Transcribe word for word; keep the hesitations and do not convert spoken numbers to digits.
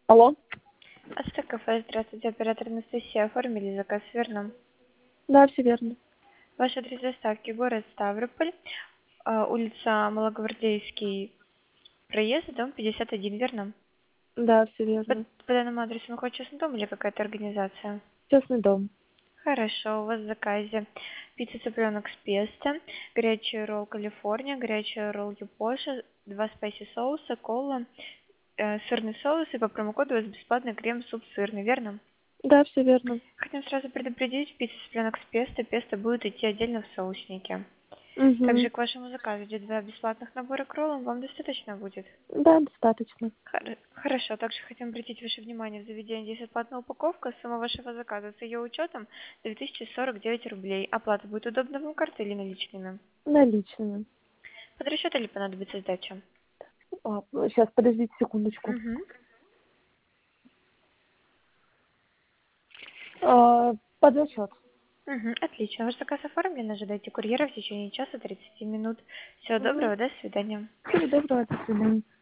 Алло? Астек кафе, здравствуйте, оператор Анастасия. Оформили заказ, верно? Да, все верно. Ваш адрес доставки город Ставрополь, а, улица Малогвардейский, проезд, дом пятьдесят один, верно? Да, все По, верно. по данному адресу находится частный дом или какая-то организация? Частный дом. Хорошо, у вас в заказе пицца цыпленок с песто, горячий ролл Калифорния, горячий ролл Япоша, два спайси соуса, кола, э, сырный соус, и по промокоду у вас бесплатный крем-суп сырный, верно? Да, все верно. Хотим сразу предупредить, пицца цыпленок с песто, песто будет идти отдельно в соуснике. Также Угу. к вашему заказу идет два бесплатных набора к роллам, вам достаточно будет? Да, достаточно. Хор- Хорошо, также хотим обратить ваше внимание, в заведении здесь бесплатная упаковка, сумма вашего заказа с ее учетом две тысячи сорок девять рублей. Оплата будет удобна вам картой или наличными? Наличными. Под расчет или понадобится сдача? А, сейчас, подождите секундочку. Угу. А, под расчет. Угу, отлично. Ваш заказ оформлен, ожидайте курьера в течение часа тридцати минут. Всего Угу. доброго, до свидания. Всего доброго, до свидания.